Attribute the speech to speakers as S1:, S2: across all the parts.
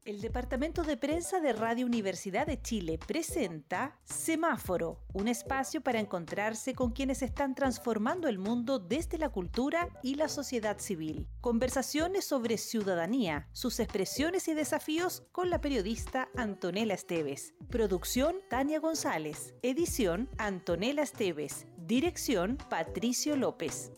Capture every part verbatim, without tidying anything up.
S1: El Departamento de Prensa de Radio Universidad de Chile presenta Semáforo, un espacio para encontrarse con quienes están transformando el mundo desde la cultura y la sociedad civil. Conversaciones sobre ciudadanía, sus expresiones y desafíos con la periodista Antonella Esteves. Producción Tania González. Edición Antonella Esteves. Dirección Patricio López.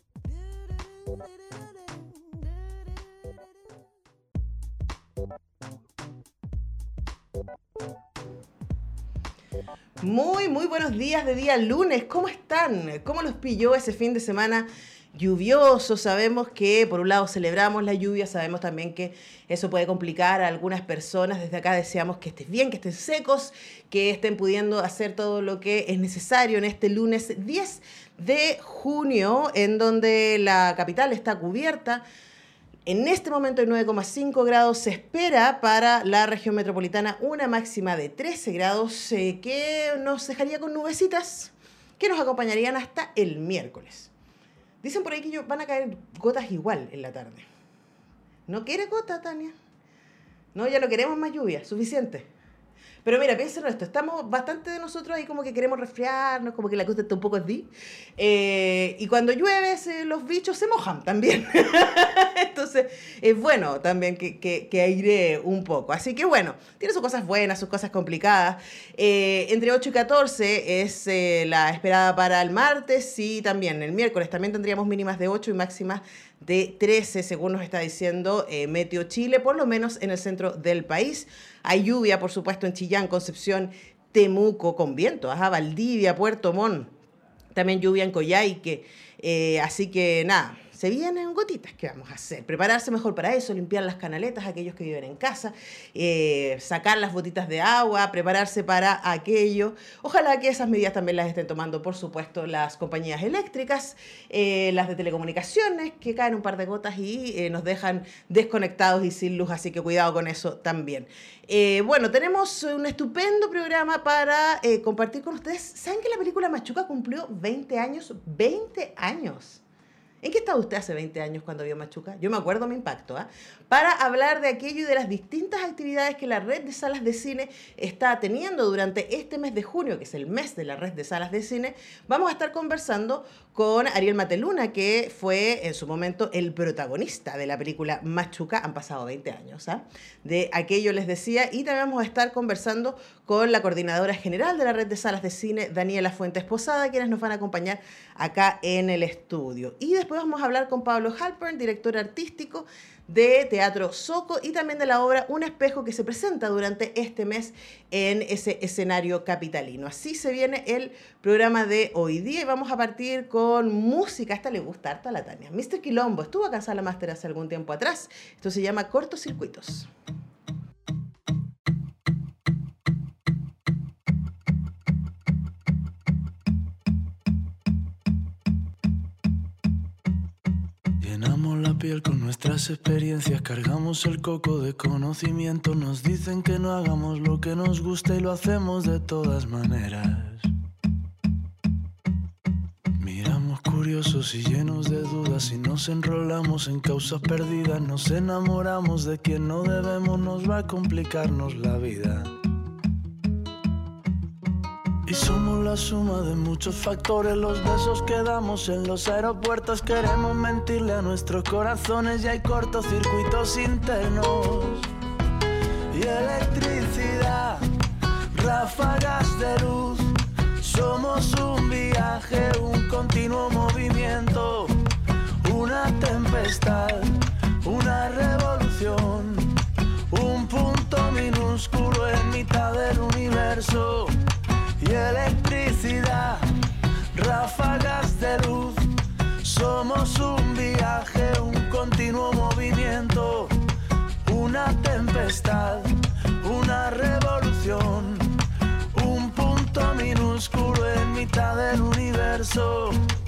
S2: Muy, muy buenos días de día lunes. ¿Cómo están? ¿Cómo los pilló ese fin de semana lluvioso? Sabemos que por un lado celebramos la lluvia, sabemos también que eso puede complicar a algunas personas. Desde acá deseamos que estén bien, que estén secos, que estén pudiendo hacer todo lo que es necesario en este lunes diez de junio, en donde la capital está cubierta. En este momento hay nueve coma cinco grados, se espera para la región metropolitana una máxima de trece grados, eh, que nos dejaría con nubecitas que nos acompañarían hasta el miércoles. Dicen por ahí que van a caer gotas igual en la tarde. ¿No quiere gota, Tania? No, ya no queremos más lluvia, suficiente. Pero mira, piénsenlo esto, estamos bastante de nosotros ahí como que queremos resfriarnos, como que la cosa está un poco así. Eh, y cuando llueve, se, los bichos se mojan también. Entonces, es bueno también que, que, que airee un poco. Así que bueno, tiene sus cosas buenas, sus cosas complicadas. Eh, entre ocho y catorce es eh, la esperada para el martes y también el miércoles. También tendríamos mínimas de ocho y máximas de trece, según nos está diciendo eh, Meteo Chile, por lo menos en el centro del país. Hay lluvia, por supuesto, en Chillán, Concepción, Temuco, con viento, ajá, Valdivia, Puerto Montt, también lluvia en Coyhaique, eh, así que nada, se vienen gotitas. ¿Qué vamos a hacer? Prepararse mejor para eso, limpiar las canaletas, aquellos que viven en casa, eh, sacar las botitas de agua, prepararse para aquello. Ojalá que esas medidas también las estén tomando, por supuesto, las compañías eléctricas, eh, las de telecomunicaciones, que caen un par de gotas y eh, nos dejan desconectados y sin luz, así que cuidado con eso también. Eh, bueno, tenemos un estupendo programa para eh, compartir con ustedes. ¿Saben que la película Machuca cumplió veinte años? veinte años. ¿En qué estaba usted hace veinte años cuando vio Machuca? Yo me acuerdo mi impacto, ¿eh? Para hablar de aquello y de las distintas actividades que la red de salas de cine está teniendo durante este mes de junio, que es el mes de la red de salas de cine, vamos a estar conversando con Ariel Mateluna, que fue en su momento el protagonista de la película Machuca. Han pasado veinte años, ¿eh? De aquello les decía, y también vamos a estar conversando con la coordinadora general de la red de salas de cine, Daniela Fuentes Posada, quienes nos van a acompañar acá en el estudio. Y después vamos a hablar con Pablo Halpern, director artístico de Teatro Soco, y también de la obra Un espejo, que se presenta durante este mes en ese escenario capitalino. Así se viene el programa de hoy día y vamos a partir con música. Esta le gusta harta a la Tania. mister Quilombo estuvo acá en Sala Máster hace algún tiempo atrás. Esto se llama Cortocircuitos.
S3: Llenamos la piel con nuestras experiencias, cargamos el coco de conocimiento. Nos dicen que no hagamos lo que nos gusta y lo hacemos de todas maneras. Miramos curiosos y llenos de dudas y nos enrolamos en causas perdidas. Nos enamoramos de quien no debemos, nos va a complicarnos la vida. Y somos la suma de muchos factores, los besos que damos en los aeropuertos. Queremos mentirle a nuestros corazones y hay cortocircuitos internos. Y electricidad, ráfagas de luz. Somos un viaje, un continuo movimiento. Una tempestad, una revolución. Un punto minúsculo en mitad del universo. Y electricidad, ráfagas de luz. Somos un viaje, un continuo movimiento. Una tempestad, una revolución. Un punto minúsculo en mitad del universo.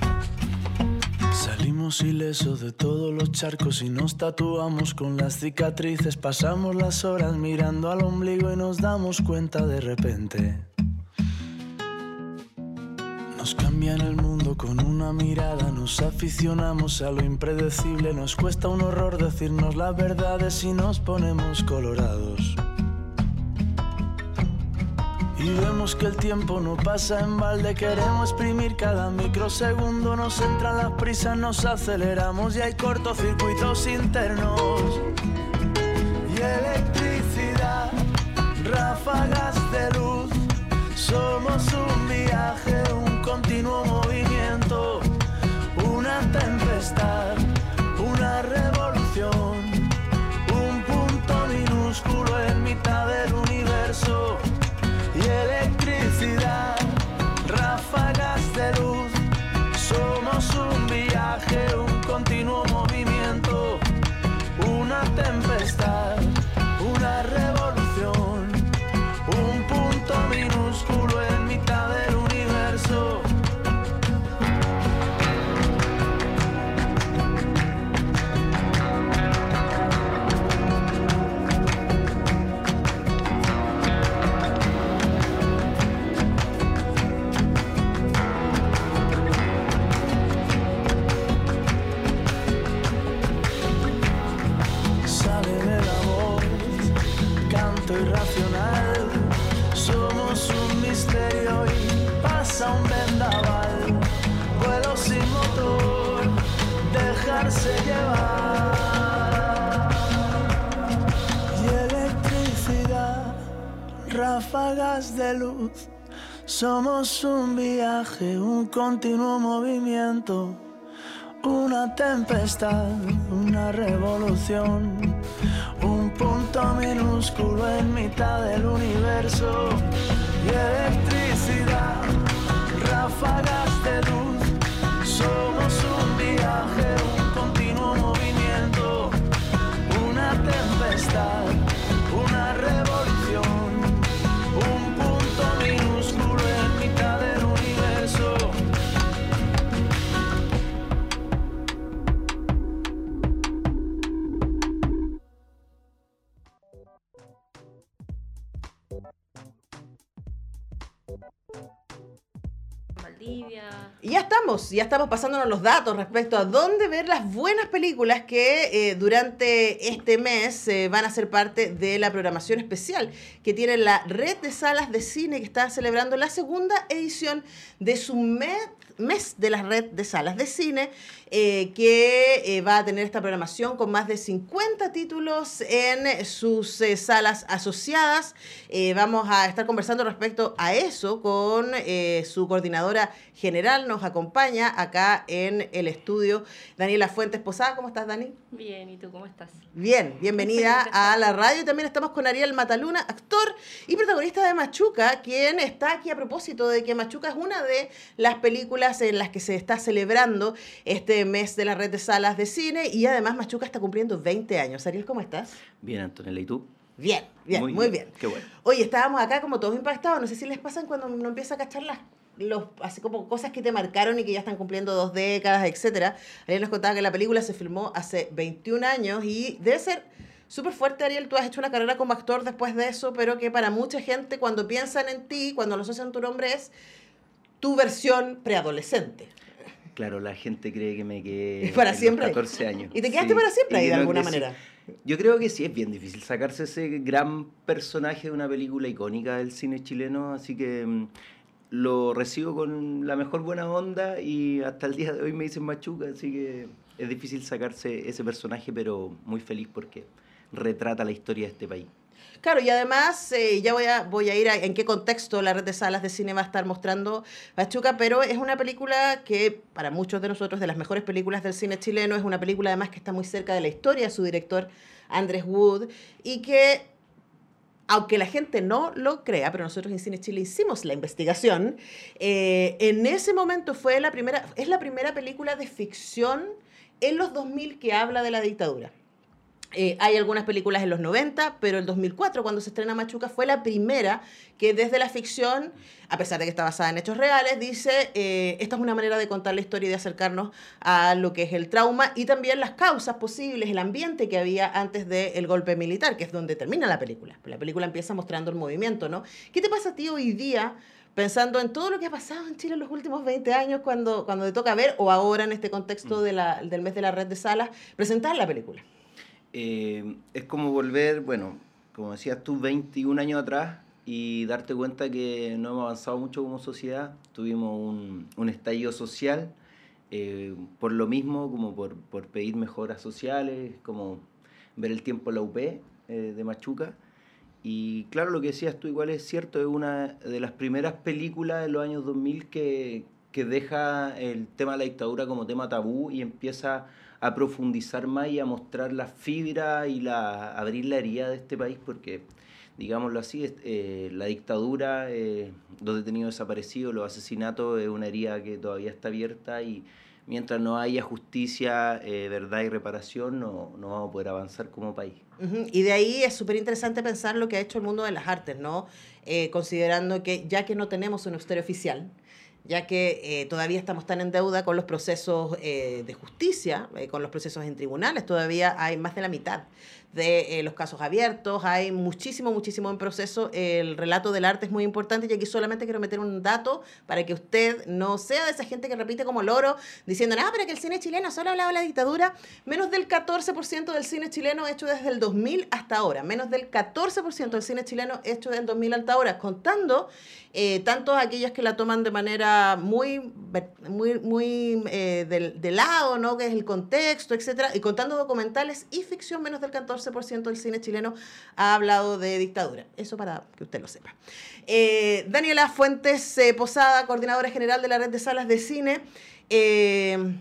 S3: Salimos ilesos de todos los charcos y nos tatuamos con las cicatrices. Pasamos las horas mirando al ombligo y nos damos cuenta de repente. Nos cambian el mundo con una mirada, nos aficionamos a lo impredecible, nos cuesta un horror decirnos las verdades y nos ponemos colorados. Y vemos que el tiempo no pasa en balde, queremos exprimir cada microsegundo, nos entran las prisas, nos aceleramos y hay cortocircuitos internos. Y electricidad, ráfagas de luz, somos un viaje, un continuo movimiento, una tempestad, una revolución, un punto minúsculo en mitad del universo. Y electricidad, ráfagas de luz, somos un viaje, un continuo movimiento, una tempestad, una revolución, un punto minúsculo en mitad del universo. Irracional, somos un misterio y pasa un vendaval, vuelo sin motor, dejarse llevar. Y electricidad, ráfagas de luz, somos un viaje, un continuo movimiento, una tempestad, una revolución, un punto minúsculo en mitad del universo. Y electricidad, ráfagas de luz, somos un viaje, un continuo movimiento, una tempestad, una revolución, un punto minúsculo en mitad del universo.
S2: Y ya estamos, ya estamos pasándonos los datos respecto a dónde ver las buenas películas que eh, durante este mes eh, van a ser parte de la programación especial que tiene la Red de Salas de Cine, que está celebrando la segunda edición de su mes, mes de la Red de Salas de Cine, eh, que eh, va a tener esta programación con más de cincuenta títulos en sus eh, salas asociadas. Eh, vamos a estar conversando respecto a eso con eh, su coordinadora general. Nos acompaña acá en el estudio Daniela Fuentes Posada. ¿Cómo estás, Dani?
S4: Bien, ¿y tú cómo estás?
S2: Bien, bienvenida a la radio. También estamos con Ariel Mataluna, actor y protagonista de Machuca, quien está aquí a propósito de que Machuca es una de las películas en las que se está celebrando este mes de la Red de Salas de Cine, y además Machuca está cumpliendo veinte años. Ariel, ¿cómo estás?
S5: Bien, Antonella, ¿y tú?
S2: Bien, bien, muy, muy bien. bien.
S5: Qué bueno.
S2: Oye, estábamos acá como todos impactados. No sé si les pasan cuando uno empieza a cachar las Los, así como cosas que te marcaron y que ya están cumpliendo dos décadas, etcétera. Ariel nos contaba que la película se filmó hace veintiún años y debe ser súper fuerte, Ariel. Tú has hecho una carrera como actor después de eso, pero que para mucha gente, cuando piensan en ti, cuando lo asocian tu nombre, es tu versión preadolescente.
S5: Claro, la gente cree que me quedé
S2: para
S5: en
S2: siempre.
S5: Los catorce años.
S2: Y te quedaste
S5: sí.
S2: para siempre ahí, de alguna
S5: sí.
S2: manera.
S5: Yo creo que sí, es bien difícil sacarse ese gran personaje de una película icónica del cine chileno, así que mm, lo recibo con la mejor buena onda y hasta el día de hoy me dicen Machuca, así que es difícil sacarse ese personaje, pero muy feliz porque retrata la historia de este país.
S2: Claro, y además, eh, ya voy a, voy a ir a en qué contexto la Red de Salas de Cine va a estar mostrando Machuca, pero es una película que para muchos de nosotros, de las mejores películas del cine chileno, es una película además que está muy cerca de la historia de su director, Andrés Wood, y que, aunque la gente no lo crea, pero nosotros en Cine Chile hicimos la investigación, eh, en ese momento fue la primera, es la primera película de ficción en los dos mil que habla de la dictadura. Eh, hay algunas películas en los noventa, pero el dos mil cuatro, cuando se estrena Machuca, fue la primera que desde la ficción, a pesar de que está basada en hechos reales, dice, eh, esta es una manera de contar la historia y de acercarnos a lo que es el trauma y también las causas posibles, el ambiente que había antes del golpe militar, que es donde termina la película. La película empieza mostrando el movimiento, ¿no? ¿Qué te pasa a ti hoy día pensando en todo lo que ha pasado en Chile en los últimos veinte años, cuando, cuando te toca ver, o ahora en este contexto de la, del mes de la red de salas, presentar la película.
S5: Eh, es como volver, bueno, como decías tú, veintiún años atrás y darte cuenta que no hemos avanzado mucho como sociedad. Tuvimos un, un estallido social, eh, por lo mismo, como por, por pedir mejoras sociales, como ver el tiempo en la U P eh, de Machuca. Y claro, lo que decías tú igual es cierto, es una de las primeras películas de los años dos mil que, que deja el tema de la dictadura como tema tabú y empieza a profundizar más y a mostrar la fibra y la, abrir la herida de este país, porque, digámoslo así, eh, la dictadura, eh, los detenidos desaparecidos, los asesinatos, es una herida que todavía está abierta y mientras no haya justicia, eh, verdad y reparación, no, no vamos a poder avanzar como país.
S2: Uh-huh. Y de ahí es súper interesante pensar lo que ha hecho el mundo de las artes, ¿no? Eh, considerando que ya que no tenemos una historia oficial, ya que eh, todavía estamos tan en deuda con los procesos eh, de justicia, eh, con los procesos en tribunales, todavía hay más de la mitad de eh, los casos abiertos, hay muchísimo, muchísimo en proceso. El relato del arte es muy importante y aquí solamente quiero meter un dato para que usted no sea de esa gente que repite como loro diciendo, ah, pero que el cine chileno solo hablaba de la dictadura. Menos del catorce por ciento del cine chileno hecho desde el dos mil hasta ahora, menos del catorce por ciento del cine chileno hecho desde el dos mil hasta ahora, contando eh, tantos aquellos que la toman de manera muy, muy, muy eh, de, de lado, ¿no? Que es el contexto, etcétera, y contando documentales y ficción, menos del catorce por ciento del cine chileno ha hablado de dictadura. Eso para que usted lo sepa. Eh, Daniela Fuentes eh, Posada, coordinadora general de la Red de Salas de Cine. Eh,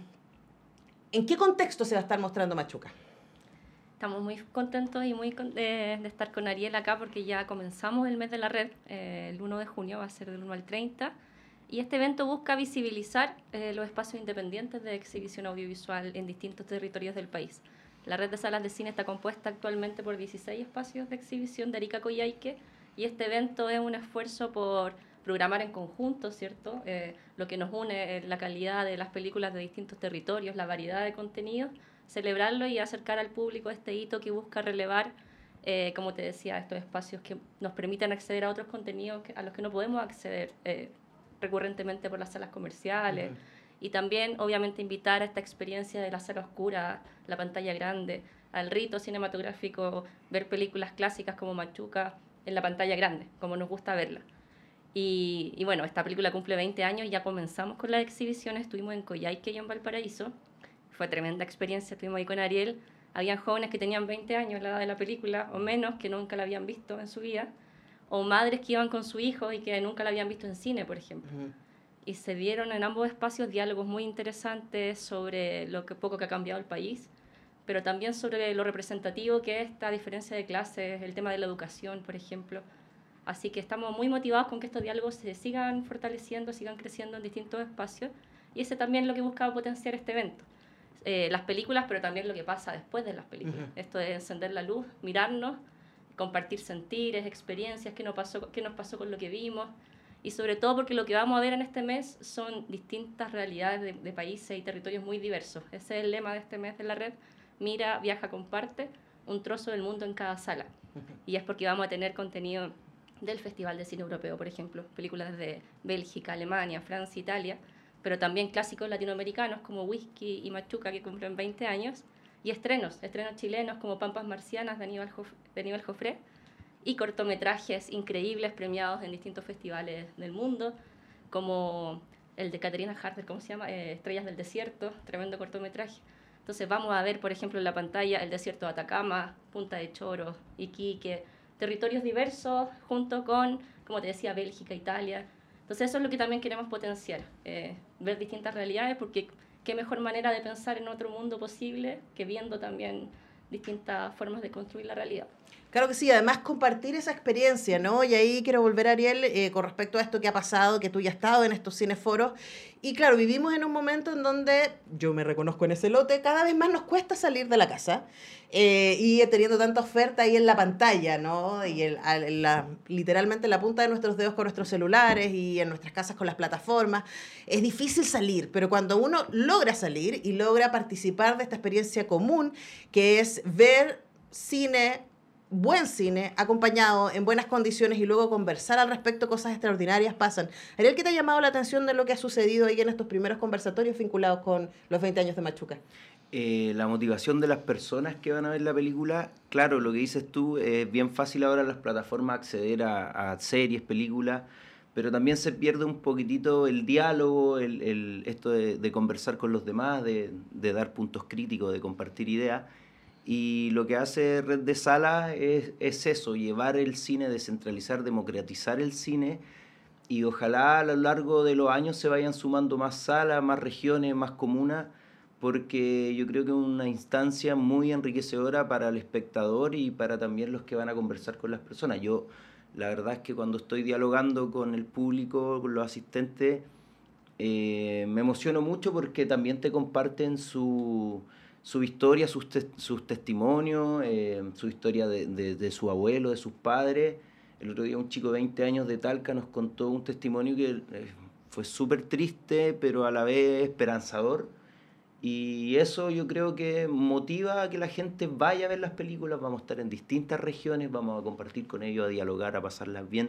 S2: ¿En qué contexto se va a estar mostrando Machuca?
S4: Estamos muy contentos y muy con, de, de estar con Ariel acá porque ya comenzamos el mes de la red, eh, el uno de junio, va a ser del uno al treinta, y este evento busca visibilizar eh, los espacios independientes de exhibición audiovisual en distintos territorios del país. La red de salas de cine está compuesta actualmente por dieciséis espacios de exhibición de Arica, Coyhaique, y este evento es un esfuerzo por programar en conjunto, ¿cierto? Eh, lo que nos une es la calidad de las películas de distintos territorios, la variedad de contenidos, celebrarlo y acercar al público este hito que busca relevar, eh, como te decía, estos espacios que nos permiten acceder a otros contenidos que, a los que no podemos acceder eh, recurrentemente por las salas comerciales. Uh-huh. Y también, obviamente, invitar a esta experiencia de la sala oscura, la pantalla grande, al rito cinematográfico, ver películas clásicas como Machuca en la pantalla grande, como nos gusta verla. Y, y bueno, esta película cumple veinte años, ya comenzamos con las exhibiciones, estuvimos en Coyhaique y en Valparaíso. Fue tremenda experiencia, estuvimos ahí con Ariel. Habían jóvenes que tenían veinte años, la edad de la película, o menos, que nunca la habían visto en su vida. O madres que iban con su hijo y que nunca la habían visto en cine, por ejemplo. Uh-huh. Y se dieron en ambos espacios diálogos muy interesantes sobre lo que poco que ha cambiado el país, pero también sobre lo representativo que es esta diferencia de clases, el tema de la educación, por ejemplo. Así que estamos muy motivados con que estos diálogos se sigan fortaleciendo, sigan creciendo en distintos espacios, y ese también es lo que buscaba potenciar este evento. Eh, las películas, pero también lo que pasa después de las películas. Uh-huh. Esto de encender la luz, mirarnos, compartir sentires, experiencias, qué nos pasó, qué nos pasó con lo que vimos, y sobre todo porque lo que vamos a ver en este mes son distintas realidades de, de países y territorios muy diversos. Ese es el lema de este mes de la red: mira, viaja, comparte, un trozo del mundo en cada sala. Uh-huh. Y es porque vamos a tener contenido del Festival de Cine Europeo, por ejemplo, películas de Bélgica, Alemania, Francia, Italia, pero también clásicos latinoamericanos como Whisky y Machuca, que cumplen veinte años, y estrenos, estrenos chilenos como Pampas Marcianas de Aníbal, Jof- de Aníbal Jofré, y cortometrajes increíbles premiados en distintos festivales del mundo, como el de Caterina Harder, ¿cómo se llama? Eh, Estrellas del Desierto, tremendo cortometraje. Entonces vamos a ver, por ejemplo, en la pantalla el desierto de Atacama, Punta de Choros, Iquique, territorios diversos junto con, como te decía, Bélgica, Italia. Entonces eso es lo que también queremos potenciar, eh, ver distintas realidades, porque qué mejor manera de pensar en otro mundo posible que viendo también distintas formas de construir la realidad.
S2: Claro que sí, además compartir esa experiencia, ¿no? Y ahí quiero volver, Ariel, eh, con respecto a esto que ha pasado, que tú ya has estado en estos cineforos. Y claro, vivimos en un momento en donde, yo me reconozco en ese lote, cada vez más nos cuesta salir de la casa. Eh, y teniendo tanta oferta ahí en la pantalla, ¿no? Y el, el, la, literalmente en la punta de nuestros dedos con nuestros celulares y en nuestras casas con las plataformas, es difícil salir, pero cuando uno logra salir y logra participar de esta experiencia común, que es ver cine buen cine, acompañado, en buenas condiciones y luego conversar al respecto, cosas extraordinarias pasan. Ariel, ¿qué te ha llamado la atención de lo que ha sucedido ahí en estos primeros conversatorios vinculados con los veinte años de Machuca?
S5: Eh, la motivación de las personas que van a ver la película, claro, lo que dices tú, es bien fácil ahora en las plataformas acceder a, a series, películas, pero también se pierde un poquitito el diálogo, el, el, esto de, de conversar con los demás, de, de dar puntos críticos, de compartir ideas. Y lo que hace Red de Salas es, es eso, llevar el cine, descentralizar, democratizar el cine, y ojalá a lo largo de los años se vayan sumando más salas, más regiones, más comunas, porque yo creo que es una instancia muy enriquecedora para el espectador y para también los que van a conversar con las personas. Yo, la verdad es que cuando estoy dialogando con el público, con los asistentes, eh, me emociono mucho porque también te comparten su, su historia, sus, te, sus testimonios, eh, su historia de, de, de su abuelo, de sus padres. El otro día un chico de veinte años de Talca nos contó un testimonio que eh, fue súper triste, pero a la vez esperanzador. Y eso yo creo que motiva a que la gente vaya a ver las películas. Vamos a estar en distintas regiones, vamos a compartir con ellos, a dialogar, a pasarlas bien.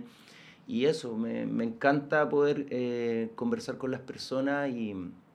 S5: Y eso, me, me encanta poder eh, conversar con las personas y,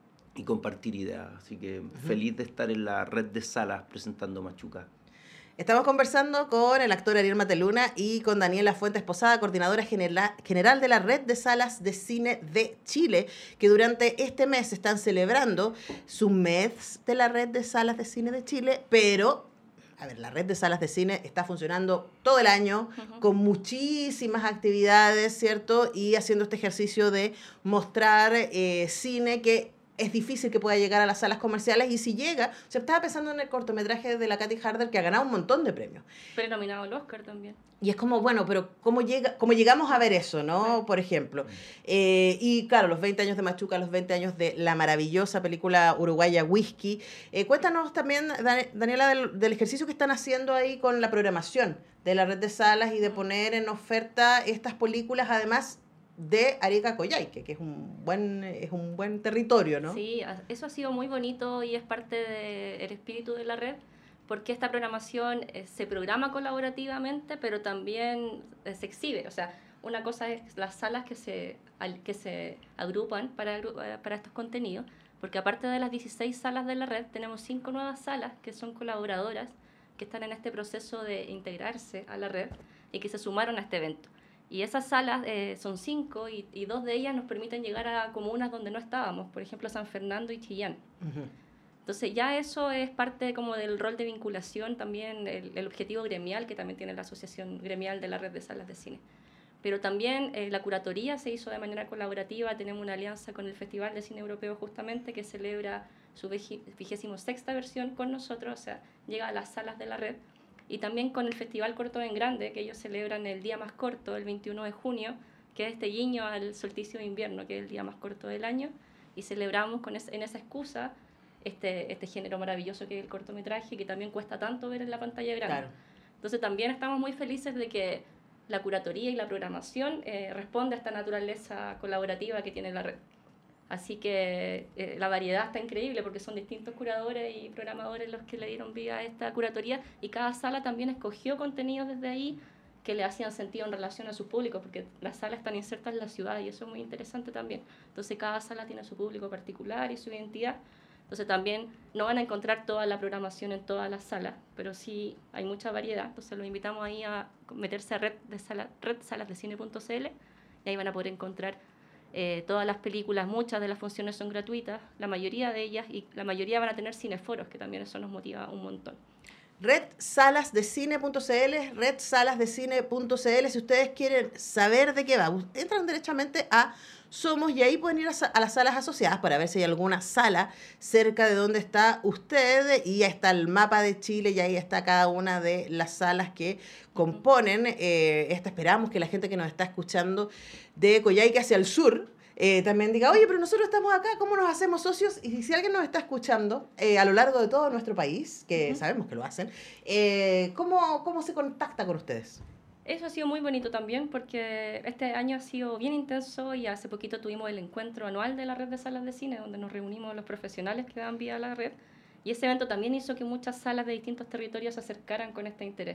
S5: y compartir ideas. Así que uh-huh. Feliz de estar en la Red de Salas presentando Machuca.
S2: Estamos conversando con el actor Ariel Mateluna y con Daniela Fuentes Posada, coordinadora general, general de la Red de Salas de Cine de Chile, que durante este mes están celebrando su mes de la Red de Salas de Cine de Chile, pero, a ver, la Red de Salas de Cine está funcionando todo el año, uh-huh. con muchísimas actividades, ¿cierto? Y haciendo este ejercicio de mostrar eh, cine que es difícil que pueda llegar a las salas comerciales, y si llega, se estaba pensando en el cortometraje de la Katy Harder, que ha ganado un montón de premios.
S4: Pero nominado al Oscar también.
S2: Y es como, bueno, pero ¿cómo, llega, cómo llegamos a ver eso, no? Sí. Por ejemplo. Eh, y claro, los veinte años de Machuca, los veinte años de la maravillosa película uruguaya Whisky. Eh, cuéntanos también, Daniela, del, del ejercicio que están haciendo ahí con la programación de la Red de Salas y de poner en oferta estas películas, además de Arica Coyhaique, que es un buen es un buen territorio, ¿no?
S4: Sí, eso ha sido muy bonito y es parte del espíritu de la red, porque esta programación eh, se programa colaborativamente, pero también eh, se exhibe. O sea, una cosa es las salas que se, al, que se agrupan para, para estos contenidos, porque aparte de las dieciséis salas de la red, tenemos cinco nuevas salas que son colaboradoras, que están en este proceso de integrarse a la red y que se sumaron a este evento. Y esas salas eh, son cinco y, y dos de ellas nos permiten llegar a comunas donde no estábamos, por ejemplo San Fernando y Chillán. Uh-huh. Entonces ya eso es parte como del rol de vinculación, también el, el objetivo gremial que también tiene la Asociación Gremial de la Red de Salas de Cine. Pero también eh, la curatoría se hizo de manera colaborativa, tenemos una alianza con el Festival de Cine Europeo justamente que celebra su vigésimo sexta versión con nosotros, o sea, llega a las salas de la red. Y también con el Festival Corto en Grande, que ellos celebran el día más corto, el veintiuno de junio, que es este guiño al solsticio de invierno, que es el día más corto del año, y celebramos con es, en esa excusa este, este género maravilloso que es el cortometraje, que también cuesta tanto ver en la pantalla grande. Claro. Entonces también estamos muy felices de que la curatoría y la programación eh, responde a esta naturaleza colaborativa que tiene la red. Así que eh, la variedad está increíble porque son distintos curadores y programadores los que le dieron vida a esta curatoría, y cada sala también escogió contenidos desde ahí que le hacían sentido en relación a sus públicos, porque las salas están insertas en la ciudad y eso es muy interesante también. Entonces cada sala tiene su público particular y su identidad. Entonces también no van a encontrar toda la programación en todas las salas, pero sí hay mucha variedad. Entonces los invitamos ahí a meterse a red de sala, red salas de cine punto c l y ahí van a poder encontrar Eh, todas las películas. Muchas de las funciones son gratuitas, la mayoría de ellas, y la mayoría van a tener cineforos, que también eso nos motiva un montón.
S2: red salas de cine punto c l, red salas de cine punto c l. Si ustedes quieren saber de qué va, entran derechamente a Somos y ahí pueden ir a, a las salas asociadas para ver si hay alguna sala cerca de donde está usted, y ya está el mapa de Chile y ahí está cada una de las salas que componen eh, esta. Esperamos que la gente que nos está escuchando de Coyhaique hacia el sur eh, también diga, oye, pero nosotros estamos acá, ¿cómo nos hacemos socios? Y si alguien nos está escuchando eh, a lo largo de todo nuestro país, que uh-huh. sabemos que lo hacen, eh, ¿cómo, ¿cómo se contacta con ustedes?
S4: Eso ha sido muy bonito también porque este año ha sido bien intenso y hace poquito tuvimos el encuentro anual de la Red de Salas de Cine, donde nos reunimos los profesionales que dan vida a la red, y ese evento también hizo que muchas salas de distintos territorios se acercaran con este interés.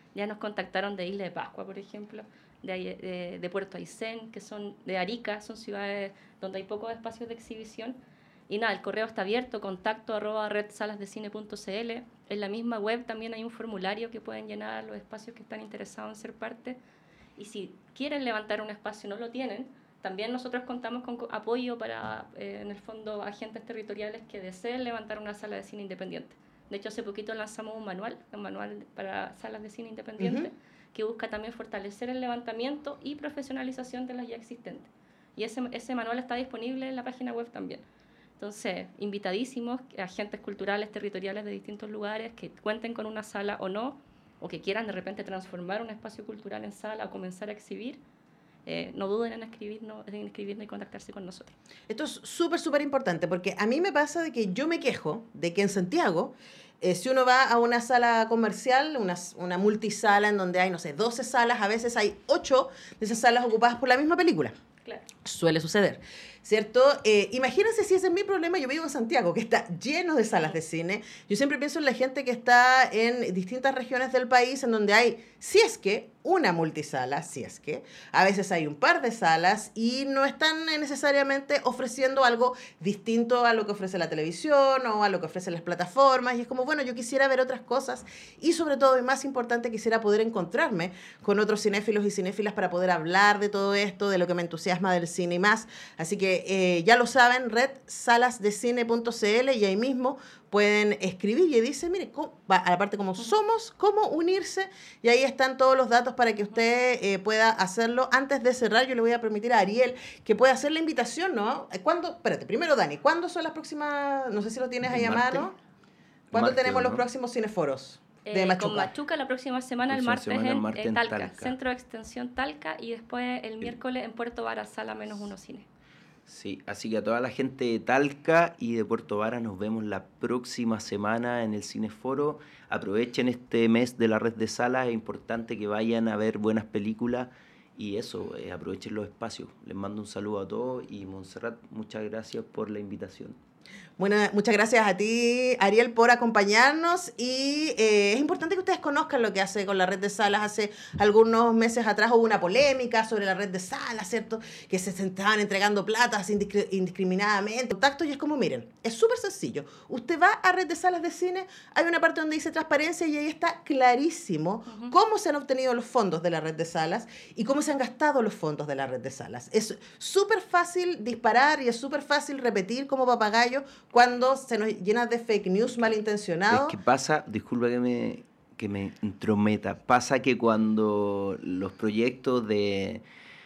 S4: Ya nos contactaron de Isla de Pascua, por ejemplo, de, de, de Puerto Aysén, que son de Arica, son ciudades donde hay pocos espacios de exhibición. Y nada, el correo está abierto, contacto arroba red salas de cine punto c l. En la misma web también hay un formulario que pueden llenar los espacios que están interesados en ser parte. Y si quieren levantar un espacio y no lo tienen, también nosotros contamos con apoyo para, eh, en el fondo, agentes territoriales que deseen levantar una sala de cine independiente. De hecho, hace poquito lanzamos un manual, un manual para salas de cine independiente, uh-huh. que busca también fortalecer el levantamiento y profesionalización de las ya existentes. Y ese, ese manual está disponible en la página web también. Entonces, invitadísimos, agentes culturales, territoriales de distintos lugares que cuenten con una sala o no, o que quieran de repente transformar un espacio cultural en sala o comenzar a exhibir, eh, no duden en escribirnos, en escribirnos y contactarse con nosotros.
S2: Esto es súper, súper importante, porque a mí me pasa de que yo me quejo de que en Santiago, eh, si uno va a una sala comercial, una, una multisala en donde hay, no sé, doce salas, a veces hay ocho de esas salas ocupadas por la misma película.
S4: Claro.
S2: Suele suceder, ¿cierto? Eh, imagínense si ese es mi problema. Yo vivo en Santiago, que está lleno de salas de cine. Yo siempre pienso en la gente que está en distintas regiones del país en donde hay, si es que, una multisala, si es que, a veces hay un par de salas y no están necesariamente ofreciendo algo distinto a lo que ofrece la televisión o a lo que ofrecen las plataformas. Y es como, bueno, yo quisiera ver otras cosas y sobre todo, y más importante, quisiera poder encontrarme con otros cinéfilos y cinéfilas para poder hablar de todo esto, de lo que me entusiasma del cine y más. Así que eh, ya lo saben, red salas de cine punto c l, y ahí mismo pueden escribir y dice, mire, ¿cómo? Va a la parte como somos, cómo unirse, y ahí están todos los datos para que usted eh, pueda hacerlo. Antes de cerrar, yo le voy a permitir a Ariel que pueda hacer la invitación, ¿no? ¿Cuándo? Espérate, primero Dani, ¿cuándo son las próximas, no sé si lo tienes ahí a mano? ¿Cuándo
S5: Martes,
S2: tenemos
S5: ¿no?
S2: los próximos cineforos? De
S4: Eh,
S2: Machuca.
S4: Con Machuca la próxima semana, el
S5: Próxima
S4: martes
S5: semana,
S4: en,
S5: martes
S4: eh,
S5: en
S4: Talca,
S5: Talca.
S4: Centro de Extensión Talca, y después el miércoles en Puerto Vara, Sala Menos Uno Cine.
S5: Sí, así que a toda la gente de Talca y de Puerto Vara nos vemos la próxima semana en el Cineforo. Aprovechen este mes de la red de salas, es importante que vayan a ver buenas películas y eso, eh, aprovechen los espacios. Les mando un saludo a todos y Montserrat, muchas gracias por la invitación.
S2: Bueno, muchas gracias a ti, Ariel, por acompañarnos, y eh, es importante que ustedes conozcan lo que hace con la red de salas. Hace algunos meses atrás hubo una polémica sobre la red de salas, ¿cierto? Que se estaban entregando platas indiscri- indiscriminadamente, contactos, y es como, miren, es súper sencillo. Usted va a red de salas de cine, hay una parte donde dice transparencia y ahí está clarísimo uh-huh. cómo se han obtenido los fondos de la red de salas y cómo se han gastado los fondos de la red de salas. Es súper fácil disparar y es súper fácil repetir como papagayo cuando se nos llena de fake news malintencionado.
S5: Es que pasa, disculpa que me, que me entrometa, pasa que cuando los proyectos de,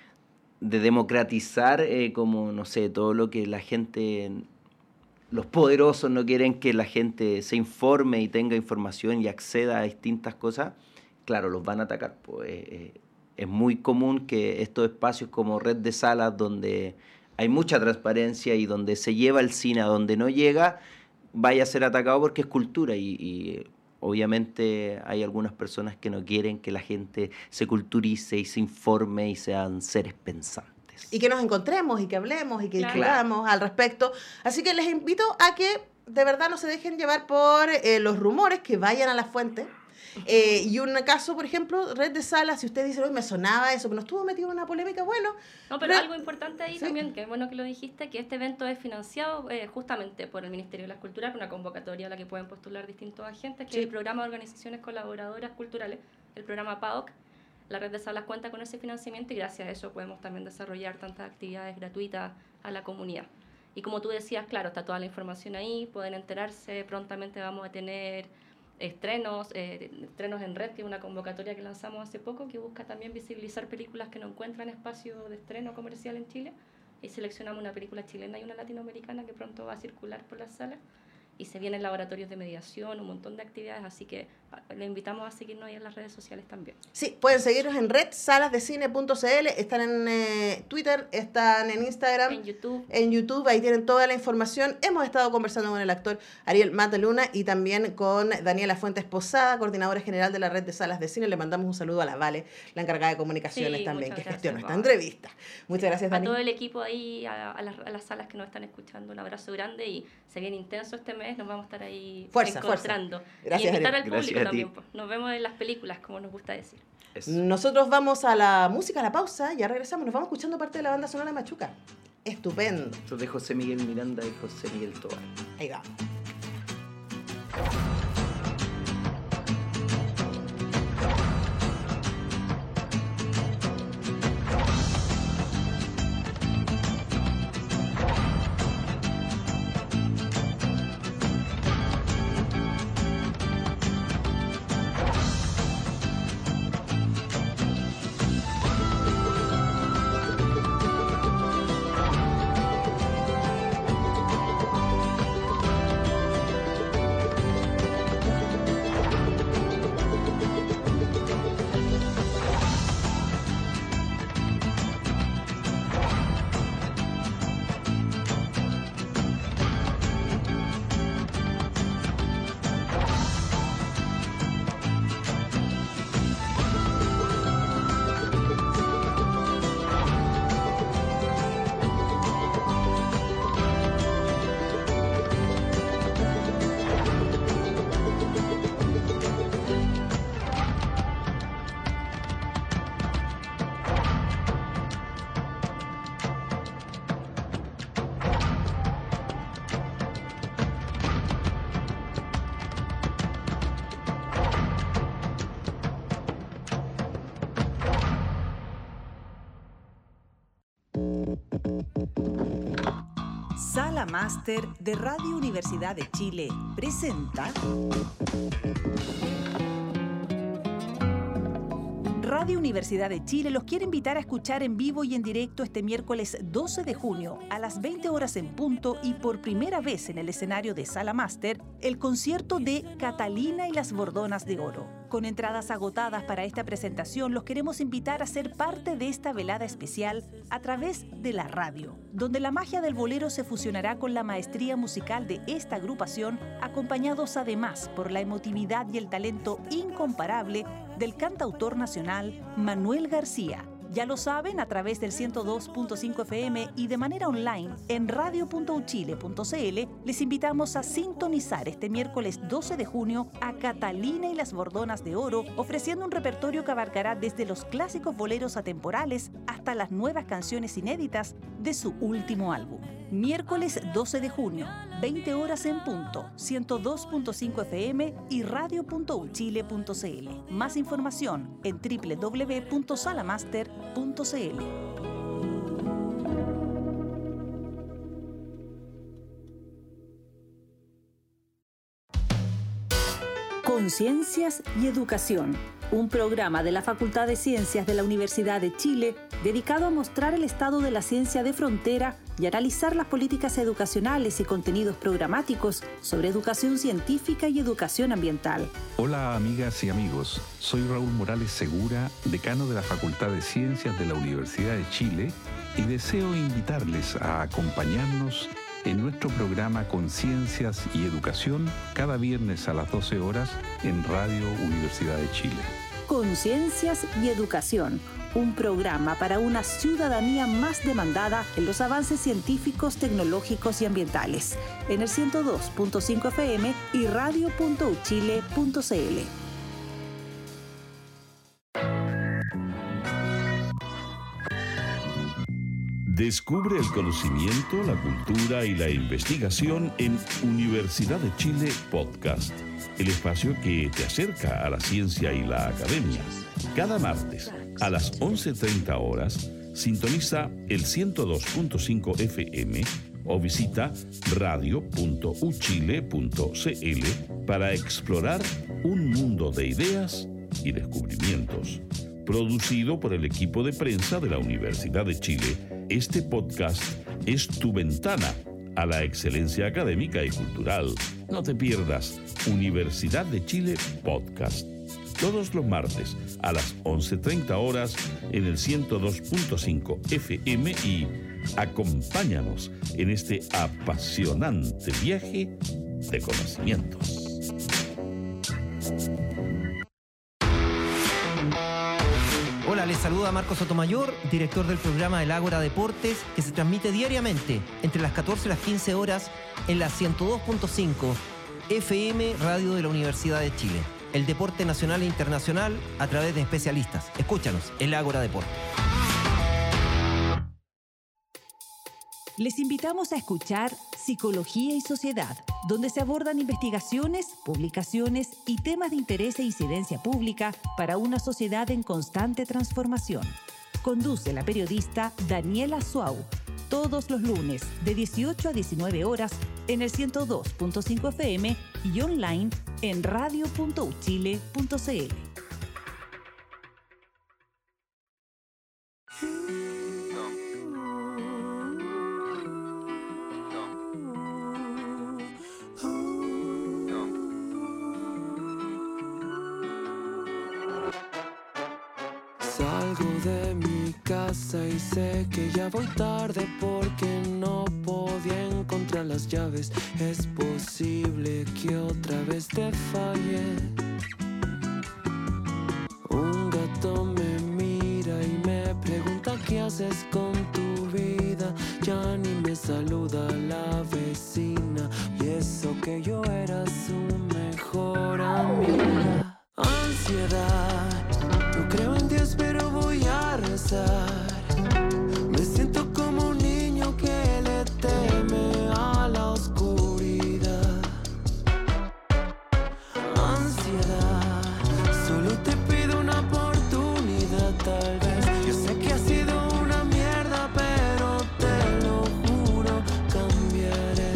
S5: de democratizar, eh, como, no sé, todo lo que la gente, los poderosos no quieren que la gente se informe y tenga información y acceda a distintas cosas, claro, los van a atacar. Pues, eh, es muy común que estos espacios como red de salas donde hay mucha transparencia y donde se lleva el cine a donde no llega, vaya a ser atacado porque es cultura y, y obviamente hay algunas personas que no quieren que la gente se culturice y se informe y sean seres pensantes.
S2: Y que nos encontremos y que hablemos y que
S4: Claro.
S2: discutamos al respecto. Así que les invito a que de verdad no se dejen llevar por eh, los rumores, que vayan a la fuente. Eh, y un caso, por ejemplo, red de salas, si usted dice, hoy me sonaba eso, pero no estuvo metido en una polémica, bueno.
S4: No, pero
S2: red-
S4: algo importante ahí
S2: Sí.
S4: también, que es bueno que lo dijiste, que este evento es financiado eh, justamente por el Ministerio de las Culturas, una convocatoria a la que pueden postular distintos agentes, que
S2: Sí.
S4: es el Programa de Organizaciones Colaboradoras Culturales, el programa P A O C. La red de salas cuenta con ese financiamiento y gracias a eso podemos también desarrollar tantas actividades gratuitas a la comunidad. Y como tú decías, claro, está toda la información ahí, pueden enterarse, prontamente vamos a tener estrenos, eh, estrenos en red, que es una convocatoria que lanzamos hace poco, que busca también visibilizar películas que no encuentran espacio de estreno comercial en Chile, y seleccionamos una película chilena y una latinoamericana que pronto va a circular por las salas, y se vienen laboratorios de mediación, un montón de actividades, así que a, le invitamos a seguirnos ahí en las redes sociales también.
S2: Sí, pueden seguirnos en red salas de cine punto c l, están en eh, Twitter, están en Instagram,
S4: En YouTube.
S2: en YouTube, ahí tienen toda la información. Hemos estado conversando con el actor Ariel Mataluna y también con Daniela Fuentes Posada, coordinadora general de la red de salas de cine. Le mandamos un saludo a la Vale, la encargada de comunicaciones
S4: Sí,
S2: también,
S4: muchas
S2: que
S4: gracias,
S2: gestionó esta
S4: Vale.
S2: entrevista. Muchas gracias,
S4: A
S2: Dani.
S4: todo el equipo ahí, a, a, las, a las salas que nos están escuchando, un abrazo grande y se viene intenso este mes. mes nos vamos a estar ahí
S2: fuerza,
S4: encontrando.
S2: Fuerza. Gracias,
S4: y invitar al
S5: Gracias
S4: público
S5: a ti.
S4: también. Pues. Nos vemos en las películas, como nos gusta decir.
S5: Eso.
S2: Nosotros vamos a la música, a la pausa, ya regresamos. Nos vamos escuchando parte de la banda sonora de Machuca. Estupendo.
S5: Esto de José Miguel Miranda y José Miguel Tobar.
S2: Ahí vamos.
S1: Sala Máster de Radio Universidad de Chile presenta Radio Universidad de Chile los quiere invitar a escuchar en vivo y en directo este miércoles doce de junio a las veinte horas en punto y por primera vez en el escenario de Sala Máster el concierto de Catalina y las Bordonas de Oro. Con entradas agotadas para esta presentación, los queremos invitar a ser parte de esta velada especial a través de la radio, donde la magia del bolero se fusionará con la maestría musical de esta agrupación, acompañados además por la emotividad y el talento incomparable del cantautor nacional Manuel García. Ya lo saben, a través del ciento dos punto cinco F M y de manera online en radio punto u chile punto c l, les invitamos a sintonizar este miércoles doce de junio a Catalina y las Bordonas de Oro, ofreciendo un repertorio que abarcará desde los clásicos boleros atemporales hasta las nuevas canciones inéditas de su último álbum. Miércoles doce de junio, veinte horas en punto, ciento dos punto cinco F M y radio punto u chile punto c l. Más información en doble u doble u doble u punto salamaster punto c l. Conciencias y Educación, un programa de la Facultad de Ciencias de la Universidad de Chile dedicado a mostrar el estado de la ciencia de frontera y analizar las políticas educacionales y contenidos programáticos sobre educación científica y educación ambiental.
S6: Hola amigas y amigos, soy Raúl Morales Segura, decano de la Facultad de Ciencias de la Universidad de Chile y deseo invitarles a acompañarnos en nuestro programa Conciencias y Educación cada viernes a las doce horas en Radio Universidad de Chile.
S1: Conciencias y Educación, un programa para una ciudadanía más demandada en los avances científicos, tecnológicos y ambientales, en el ciento dos punto cinco F M y radio punto u chile punto c l.
S7: Descubre el conocimiento, la cultura y la investigación en Universidad de Chile Podcast, el espacio que te acerca a la ciencia y la academia. Cada martes a las once treinta horas, sintoniza el ciento dos punto cinco F M o visita radio punto u chile punto c l para explorar un mundo de ideas y descubrimientos. Producido por el equipo de prensa de la Universidad de Chile, este podcast es tu ventana a la excelencia académica y cultural. No te pierdas Universidad de Chile Podcast. Todos los martes a las once treinta horas en el ciento dos punto cinco F M y acompáñanos en este apasionante viaje de conocimientos.
S8: Hola, les saluda Marco Sotomayor, director del programa El Ágora Deportes, que se transmite diariamente entre las catorce y las quince horas en la ciento dos punto cinco F M Radio de la Universidad de Chile. El deporte nacional e internacional a través de especialistas. Escúchanos, El Ágora Deportes.
S1: Les invitamos a escuchar Psicología y Sociedad, donde se abordan investigaciones, publicaciones y temas de interés e incidencia pública para una sociedad en constante transformación. Conduce la periodista Daniela Suau, todos los lunes de dieciocho a diecinueve horas en el ciento dos punto cinco F M y online en radio punto u chile punto c l.
S3: Salgo de mi casa y sé que ya voy tarde porque no podía encontrar las llaves. Es posible que otra vez te falle. Un gato me mira y me pregunta qué haces con tu vida. Ya ni me saluda la vecina y eso que yo era su mejor amiga. Ansiedad. No creo en Dios, pero voy a rezar. Me siento como un niño que le teme a la oscuridad. Ansiedad, solo te pido una oportunidad, tal vez. Yo sé que ha sido una mierda, pero te lo juro, cambiaré.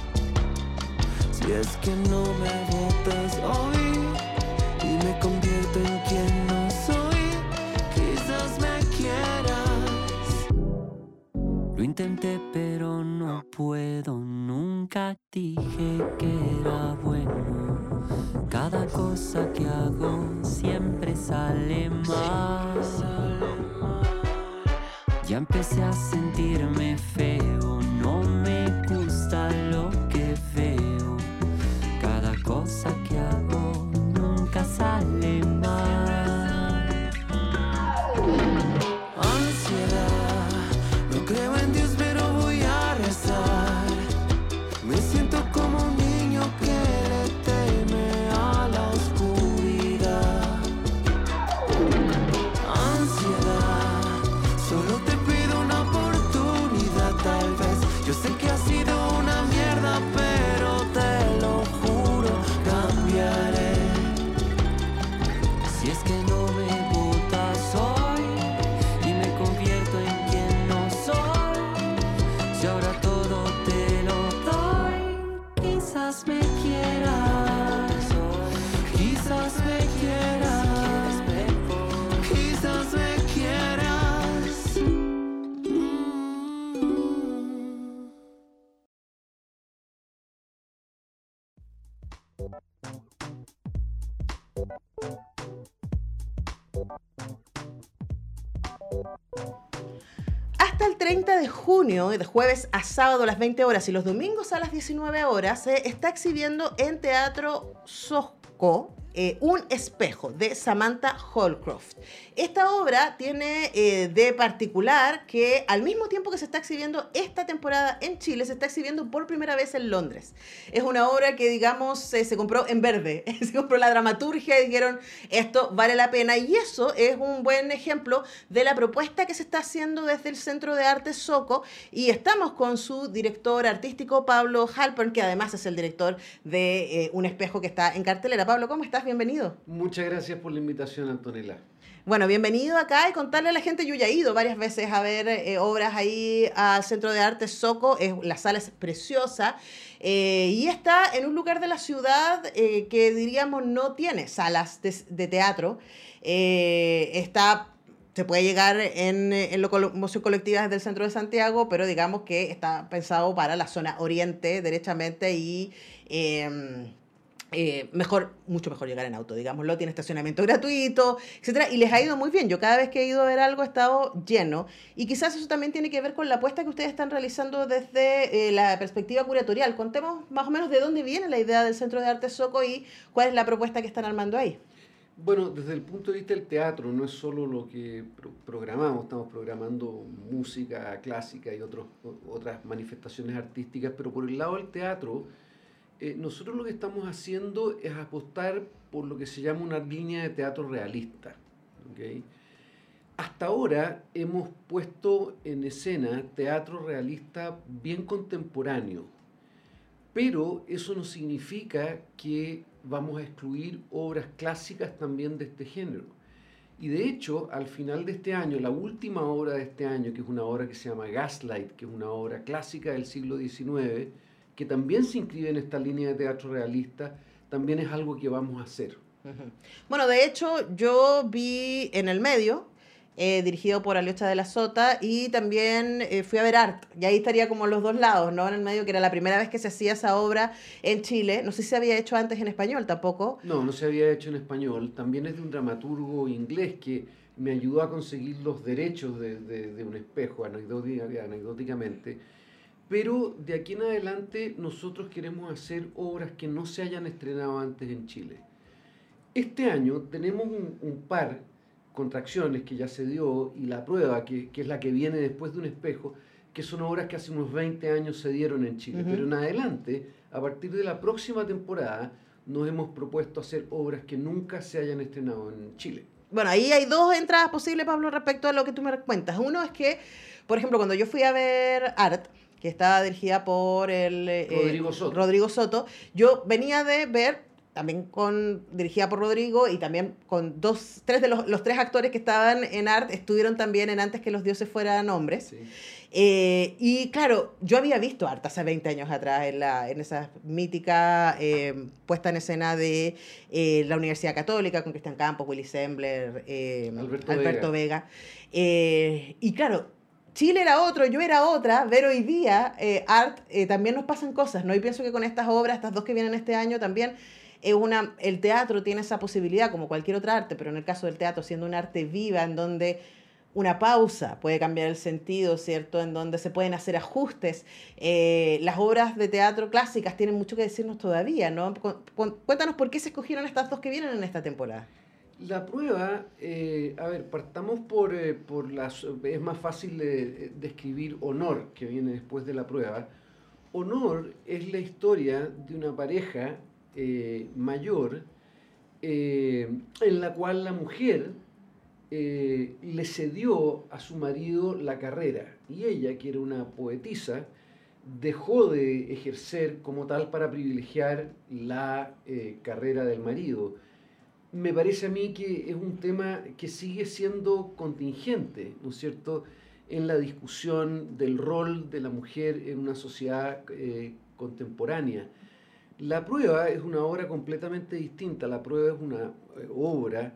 S3: Si es que no me botas hoy y me convierto en quien no. Lo intenté pero no puedo, nunca dije que era bueno. Cada cosa que hago siempre sale mal. Ya empecé a sentirme feo, no me gusta lo que veo. Cada cosa que hago nunca sale mal. Creo en Dios, pero voy a rezar. Me siento como un niño que le teme a la oscuridad. Ansiedad, solo te pido una oportunidad, tal vez. Yo sé que ha sido una mierda, pero te lo juro, cambiaré. Si es que no me botas hoy y me convierto en quien no soy. Si ahora todo te lo doy, quizás me quieras, quizás me quieras, quizás me quieras. Mm-hmm.
S2: Hasta el treinta de junio, de jueves a sábado a las veinte horas y los domingos a las diecinueve horas, se está exhibiendo en Teatro Soco eh, Un espejo, de Samantha Holcroft. Esta obra tiene eh, de particular que al mismo tiempo que se está exhibiendo esta temporada en Chile, se está exhibiendo por primera vez en Londres. Es una obra que, digamos, eh, se compró en verde. Se compró la dramaturgia y dijeron, esto vale la pena. Y eso es un buen ejemplo de la propuesta que se está haciendo desde el Centro de Arte Soco. Y estamos con su director artístico, Pablo Halpern, que además es el director de eh, Un espejo que está en cartelera. Pablo, ¿cómo estás? Bienvenido.
S9: Muchas gracias por la invitación, Antonella.
S2: Bueno, bienvenido acá y contarle a la gente, yo ya he ido varias veces a ver eh, obras ahí al Centro de Arte Soco, es, la sala es preciosa eh, y está en un lugar de la ciudad eh, que diríamos no tiene salas de, de teatro, eh, está... Se puede llegar en, en locomoción colectiva desde el centro de Santiago, pero digamos que está pensado para la zona oriente, derechamente, y eh, eh, mejor, mucho mejor llegar en auto, digámoslo. Tiene estacionamiento gratuito, etcétera. Y les ha ido muy bien. Yo cada vez que he ido a ver algo he estado lleno. Y quizás eso también tiene que ver con la apuesta que ustedes están realizando desde eh, la perspectiva curatorial. Contemos más o menos de dónde viene la idea del Centro de Arte Soco y cuál es la propuesta que están armando ahí.
S9: Bueno, desde el punto de vista del teatro, no es solo lo que pro programamos, estamos programando música clásica y otros, otras manifestaciones artísticas, pero por el lado del teatro, eh, nosotros lo que estamos haciendo es apostar por lo que se llama una línea de teatro realista. ¿Okay? Hasta ahora hemos puesto en escena teatro realista bien contemporáneo, pero eso no significa que vamos a excluir obras clásicas también de este género. Y de hecho, al final de este año, la última obra de este año, que es una obra que se llama Gaslight, que es una obra clásica del siglo diecinueve, que también se inscribe en esta línea de teatro realista, también es algo que vamos a hacer.
S2: Uh-huh. Bueno, de hecho, yo vi En el Medio, Eh, dirigido por Aliocha de la Sota, y también eh, fui a ver Art, y ahí estaría como los dos lados, ¿no? En el Medio, que era la primera vez que se hacía esa obra en Chile. No sé si se había hecho antes en español tampoco.
S9: No, no se había hecho en español. También es de un dramaturgo inglés que me ayudó a conseguir los derechos de, de, de Un espejo, anecdóticamente. Pero de aquí en adelante nosotros queremos hacer obras que no se hayan estrenado antes en Chile. Este año tenemos un, un par Contracciones, que ya se dio, y La Prueba, que, que es la que viene después de Un espejo, que son obras que hace unos veinte años se dieron en Chile. Uh-huh. Pero en adelante, a partir de la próxima temporada, nos hemos propuesto hacer obras que nunca se hayan estrenado en Chile.
S2: Bueno, ahí hay dos entradas posibles, Pablo, respecto a lo que tú me cuentas. Uno es que, por ejemplo, cuando yo fui a ver Art, que estaba dirigida por el eh,
S9: Rodrigo Soto.
S2: Rodrigo Soto, yo venía de ver también con, dirigida por Rodrigo, y también con dos, tres de los, los tres actores que estaban en Art estuvieron también en Antes que los dioses fueran hombres.
S9: Sí.
S2: Eh, y claro, yo había visto Art hace veinte años atrás en, la, en esa mítica eh, puesta en escena de eh, la Universidad Católica con Cristian Campos, Willy Sembler, eh,
S9: Alberto,
S2: Alberto
S9: Vega.
S2: Vega. Eh, y claro, Chile era otro, yo era otra, ver hoy día eh, Art, eh, también nos pasan cosas, ¿no? Y pienso que con estas obras, estas dos que vienen este año también, Es una, el teatro tiene esa posibilidad, como cualquier otra arte, pero en el caso del teatro, siendo un arte viva, en donde una pausa puede cambiar el sentido, ¿cierto? En donde se pueden hacer ajustes. Eh, las obras de teatro clásicas tienen mucho que decirnos todavía, ¿no? Cuéntanos por qué se escogieron estas dos que vienen en esta temporada.
S9: La Prueba, eh, a ver, partamos por, eh, por las... Es más fácil de describir Honor, que viene después de La Prueba. Honor es la historia de una pareja Eh, mayor, eh, en la cual la mujer eh, le cedió a su marido la carrera, y ella, que era una poetisa, dejó de ejercer como tal para privilegiar la eh, carrera del marido. Me parece a mí que es un tema que sigue siendo contingente, ¿no es cierto?, en la discusión del rol de la mujer en una sociedad eh, contemporánea. La Prueba es una obra completamente distinta. La Prueba es una obra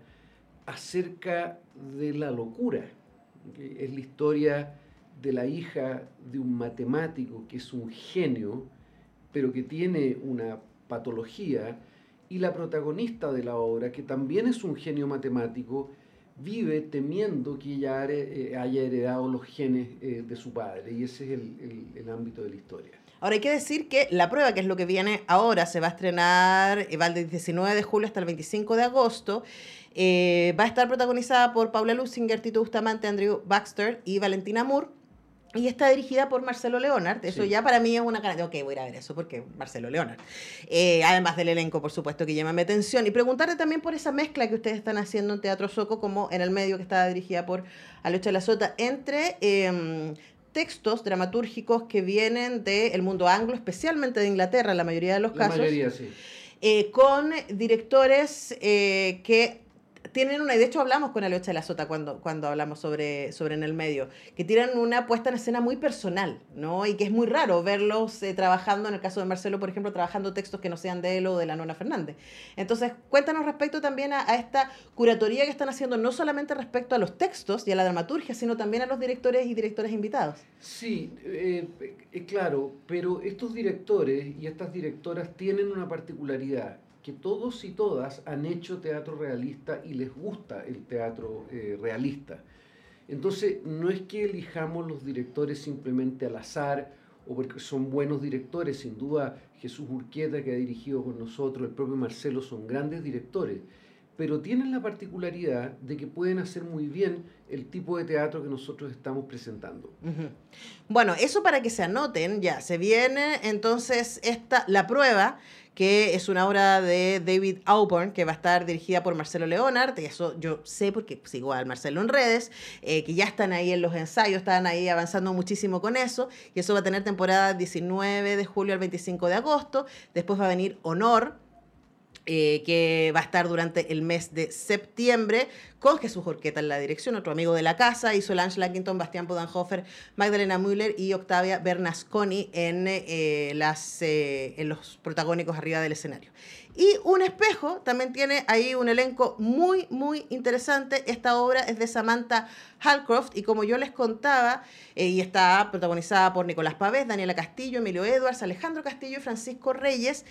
S9: acerca de la locura. Es la historia de la hija de un matemático que es un genio, pero que tiene una patología, y la protagonista de la obra, que también es un genio matemático, vive temiendo que ella haya heredado los genes de su padre, y ese es el, el, el ámbito de la historia.
S2: Ahora hay que decir que La Prueba, que es lo que viene ahora, se va a estrenar, va del diecinueve de julio hasta el veinticinco de agosto, eh, va a estar protagonizada por Paula Lusinger, Tito Bustamante, Andrew Baxter y Valentina Moore, y está dirigida por Marcelo Leonard. Eso sí. Ya para mí es una cara de, ok, voy a ir a ver eso, porque Marcelo Leonard. Eh, además del elenco, por supuesto, que llama mi atención. Y preguntarle también por esa mezcla que ustedes están haciendo en Teatro Soco, como En el Medio, que está dirigida por Aliocha de la Sota, entre eh, textos dramatúrgicos que vienen del mundo anglo, especialmente de Inglaterra, en la mayoría de los
S9: la
S2: casos.
S9: La mayoría, sí.
S2: Eh, con directores eh, que tienen una, y de hecho hablamos con Aliocha de la Sota cuando, cuando hablamos sobre, sobre En el Medio, que tienen una puesta en escena muy personal, ¿no? Y que es muy raro verlos eh, trabajando, en el caso de Marcelo, por ejemplo, trabajando textos que no sean de él o de la Nona Fernández. Entonces, cuéntanos respecto también a, a esta curatoría que están haciendo, no solamente respecto a los textos y a la dramaturgia, sino también a los directores y directores invitados.
S9: Sí, eh, eh, claro, pero estos directores y estas directoras tienen una particularidad, que todos y todas han hecho teatro realista y les gusta el teatro eh, realista. Entonces, no es que elijamos los directores simplemente al azar o porque son buenos directores. Sin duda, Jesús Urquieta, que ha dirigido con nosotros, el propio Marcelo, son grandes directores. pero tienen la particularidad de que pueden hacer muy bien el tipo de teatro que nosotros estamos presentando.
S2: Uh-huh. Bueno, eso para que se anoten, ya, se viene entonces esta, la prueba, que es una obra de David Auburn, que va a estar dirigida por Marcelo Leonard, y eso yo sé porque sigo al Marcelo en redes, eh, que ya están ahí en los ensayos, están ahí avanzando muchísimo con eso, y eso va a tener temporada diecinueve de julio al veinticinco de agosto, después va a venir Honor, Eh, que va a estar durante el mes de septiembre, con Jesús Jorqueta en la dirección, otro amigo de la casa, y Solange Lackington, Bastián Bodenhofer, Magdalena Müller y Octavia Bernasconi en, eh, las, eh, en los protagónicos arriba del escenario. Y Un Espejo también tiene ahí un elenco muy, muy interesante. Esta obra es de Samantha Hallcroft y como yo les contaba, eh, y está protagonizada por Nicolás Pavés, Daniela Castillo, Emilio Edwards, Alejandro Castillo y Francisco Reyes.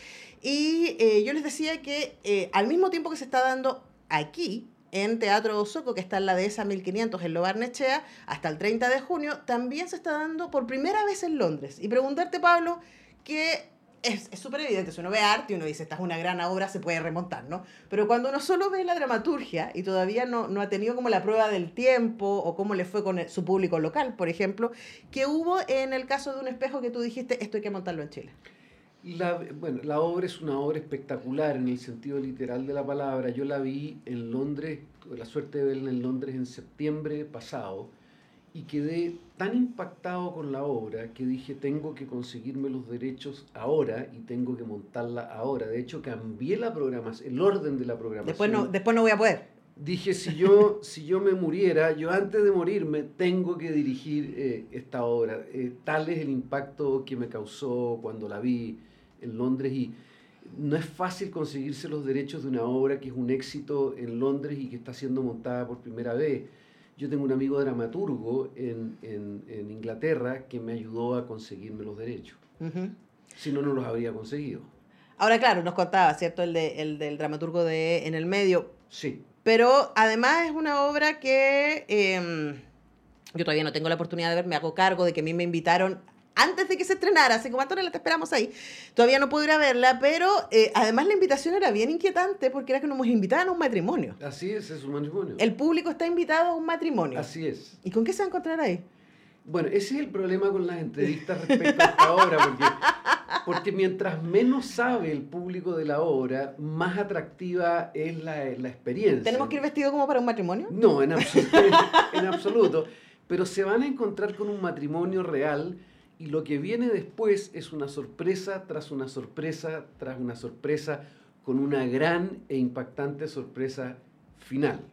S2: Y eh, yo les decía que eh, al mismo tiempo que se está dando aquí, en Teatro Soco, que está en la Dehesa mil quinientos en Lo Barnechea, hasta el treinta de junio, también se está dando por primera vez en Londres. Y preguntarte, Pablo, que es súper evidente, si uno ve arte y uno dice, esta es una gran obra, se puede remontar, ¿no? Pero cuando uno solo ve la dramaturgia y todavía no, no ha tenido como la prueba del tiempo o cómo le fue con el, su público local, por ejemplo, ¿qué hubo en el caso de Un Espejo que tú dijiste, esto hay que montarlo en Chile?
S9: La, bueno, la obra es una obra espectacular en el sentido literal de la palabra. Yo la vi en Londres, tuve la suerte de verla en Londres en septiembre pasado, y quedé tan impactado con la obra que dije, tengo que conseguirme los derechos ahora y tengo que montarla ahora. De hecho, cambié la programación, el orden de la programación.
S2: Después no, después no voy a poder.
S9: Dije, si yo, si yo me muriera, yo antes de morirme tengo que dirigir eh, esta obra. Eh, tal es el impacto que me causó cuando la vi en Londres, y no es fácil conseguirse los derechos de una obra que es un éxito en Londres y que está siendo montada por primera vez. Yo tengo un amigo dramaturgo en, en, en Inglaterra que me ayudó a conseguirme los derechos. Uh-huh. Si no, no los habría conseguido.
S2: Ahora, claro, nos contaba, ¿cierto? El, de, el del dramaturgo de En el Medio.
S9: Sí.
S2: Pero además es una obra que eh, yo todavía no tengo la oportunidad de ver, me hago cargo de que a mí me invitaron antes de que se estrenara, así como Antonella, te esperamos ahí. Todavía no puedo ir a verla, pero eh, además la invitación era bien inquietante porque era que nos invitaban a un matrimonio.
S9: Así es, es un matrimonio.
S2: El público está invitado a un matrimonio.
S9: Así es.
S2: ¿Y con qué se va a encontrar ahí?
S9: Bueno, ese es el problema con las entrevistas respecto a esta obra, porque, porque mientras menos sabe el público de la obra, más atractiva es la, la experiencia.
S2: ¿Tenemos que ir vestidos como para un matrimonio?
S9: No, en absoluto, en absoluto. Pero se van a encontrar con un matrimonio real. Y lo que viene después es una sorpresa tras una sorpresa tras una sorpresa, con una gran e impactante sorpresa final.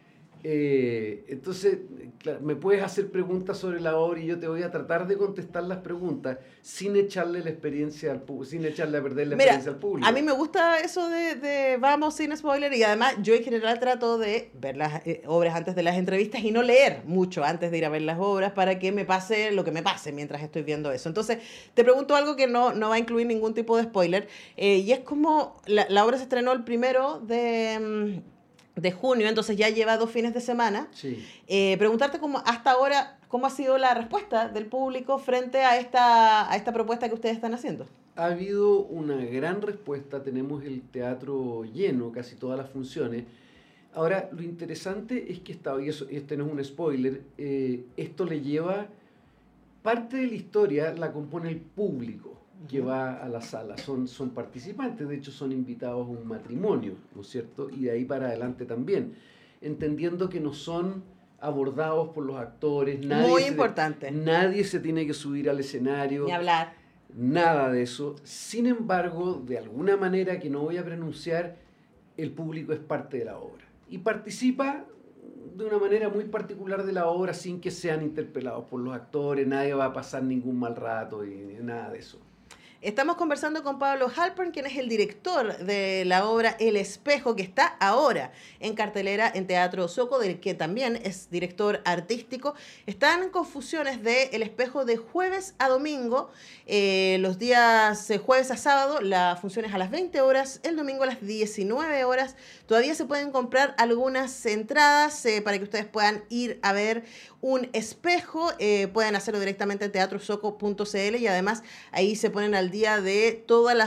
S9: Eh, entonces, claro, me puedes hacer preguntas sobre la obra y yo te voy a tratar de contestar las preguntas sin echarle la experiencia al público, sin echarle a perder la
S2: Mira,
S9: experiencia al público.
S2: A mí me gusta eso de, de vamos sin spoiler, y además yo en general trato de ver las eh, obras antes de las entrevistas y no leer mucho antes de ir a ver las obras para que me pase lo que me pase mientras estoy viendo eso. Entonces, te pregunto algo que no, no va a incluir ningún tipo de spoiler, eh, y es como la, la obra se estrenó el primero de... de junio, entonces ya lleva dos fines de semana.
S9: Sí.
S2: Eh, preguntarte cómo hasta ahora, ¿cómo ha sido la respuesta del público frente a esta, a esta propuesta que ustedes están haciendo?
S9: Ha habido una gran respuesta, tenemos el teatro lleno, casi todas las funciones. Ahora, lo interesante es que esta, y eso, este no es un spoiler, eh, esto le lleva, parte de la historia la compone el público que va a la sala, son, son participantes, de hecho son invitados a un matrimonio, ¿no es cierto? Y de ahí para adelante también, entendiendo que no son abordados por los actores, nadie
S2: muy
S9: se,
S2: importante,
S9: nadie se tiene que subir al escenario,
S2: ni hablar,
S9: nada de eso. Sin embargo, de alguna manera que no voy a pronunciar, el público es parte de la obra y participa de una manera muy particular de la obra sin que sean interpelados por los actores, nadie va a pasar ningún mal rato y nada de eso.
S2: Estamos conversando con Pablo Halpern, quien es el director de la obra El Espejo, que está ahora en cartelera en Teatro Soco, del que también es director artístico. Están con funciones de El Espejo de jueves a domingo, eh, los días eh, jueves a sábado, la función es a las veinte horas, el domingo a las diecinueve horas. Todavía se pueden comprar algunas entradas eh, para que ustedes puedan ir a ver Un Espejo, eh, pueden hacerlo directamente en teatro soco punto c l y además ahí se ponen al día de todas las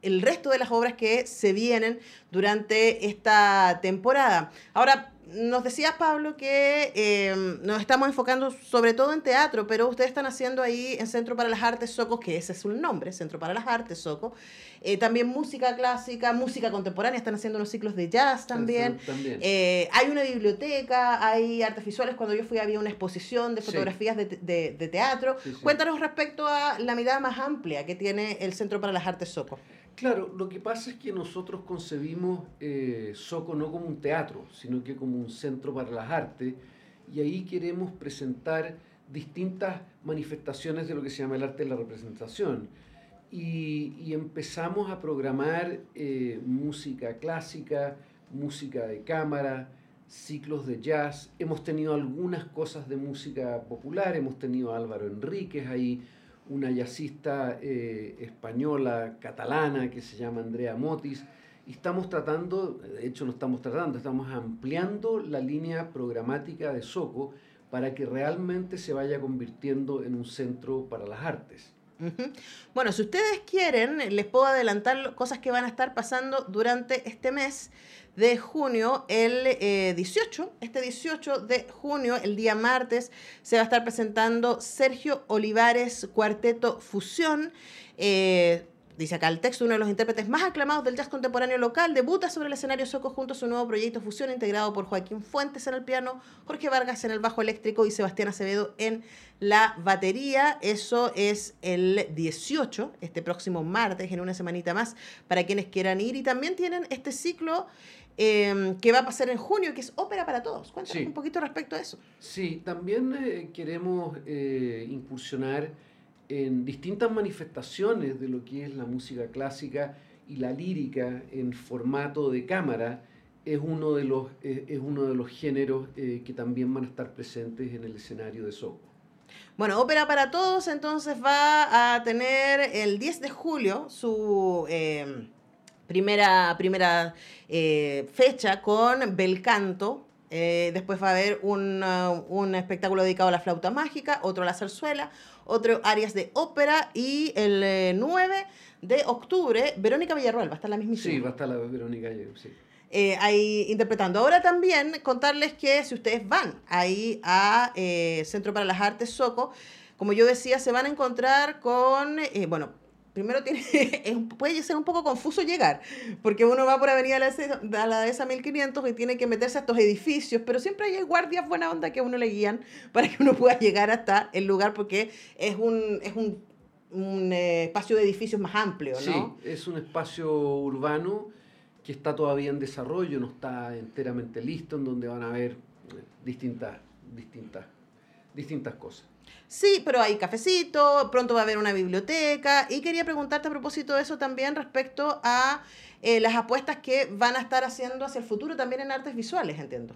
S2: el resto de las obras que se vienen durante esta temporada. Ahora, nos decías, Pablo, que eh, nos estamos enfocando sobre todo en teatro, pero ustedes están haciendo ahí en Centro para las Artes Soco, que ese es un nombre, Centro para las Artes Soco, eh, también música clásica, música contemporánea, están haciendo unos ciclos de jazz también.
S9: también.
S2: Eh, hay una biblioteca, hay artes visuales. Cuando yo fui había una exposición de fotografías sí. de, de, de teatro. Sí, sí. Cuéntanos respecto a la mirada más amplia que tiene el Centro para las Artes Soco.
S9: Claro, lo que pasa es que nosotros concebimos eh, Soco no como un teatro, sino que como un centro para las artes, y ahí queremos presentar distintas manifestaciones de lo que se llama el arte de la representación. Y, y empezamos a programar eh, música clásica, música de cámara, ciclos de jazz. Hemos tenido algunas cosas de música popular, hemos tenido a Álvaro Enríquez ahí, una jazzista eh, española, catalana, que se llama Andrea Motis, y estamos tratando, de hecho no estamos tratando, estamos ampliando la línea programática de Soco para que realmente se vaya convirtiendo en un centro para las artes.
S2: Uh-huh. Bueno, si ustedes quieren, les puedo adelantar cosas que van a estar pasando durante este mes de junio, el eh, dieciocho, este dieciocho de junio, el día martes, se va a estar presentando Sergio Olivares Cuarteto Fusión. Eh, dice acá el texto, uno de los intérpretes más aclamados del jazz contemporáneo local, debuta sobre el escenario Soco junto a su nuevo proyecto Fusión, integrado por Joaquín Fuentes en el piano, Jorge Vargas en el bajo eléctrico y Sebastián Acevedo en la batería. Eso es el dieciocho, este próximo martes, en una semanita más, para quienes quieran ir. Y también tienen este ciclo eh, que va a pasar en junio, que es Ópera para Todos. Cuéntanos sí. un poquito respecto a eso.
S9: Sí, también eh, queremos eh, incursionar en distintas manifestaciones de lo que es la música clásica, y la lírica en formato de cámara es uno de los, eh, es uno de los géneros eh, que también van a estar presentes en el escenario de Soco.
S2: Bueno, Ópera para Todos entonces va a tener el diez de julio su eh, primera, primera eh, fecha con Bel Canto. Eh, después va a haber un, uh, un espectáculo dedicado a la flauta mágica, otro a la zarzuela, otro arias de ópera, y el eh, nueve de octubre Verónica Villarroel va a estar la mismísima.
S9: Sí, va a estar la Verónica, sí.
S2: Eh, ahí interpretando. Ahora también contarles que si ustedes van ahí a eh, Centro para las Artes Soco, como yo decía, se van a encontrar con, eh, bueno, primero tiene, puede ser un poco confuso llegar, porque uno va por Avenida a la Dehesa mil quinientos y tiene que meterse a estos edificios, pero siempre hay guardias buena onda que a uno le guían para que uno pueda llegar hasta el lugar, porque es un, es un, un eh, espacio de edificios más amplio, ¿no?
S9: Sí, es un espacio urbano que está todavía en desarrollo, no está enteramente listo, en donde van a haber distintas, distintas, distintas cosas.
S2: Sí, pero hay cafecito, pronto va a haber una biblioteca, y quería preguntarte a propósito de eso también respecto a eh, las apuestas que van a estar haciendo hacia el futuro también en artes visuales, entiendo.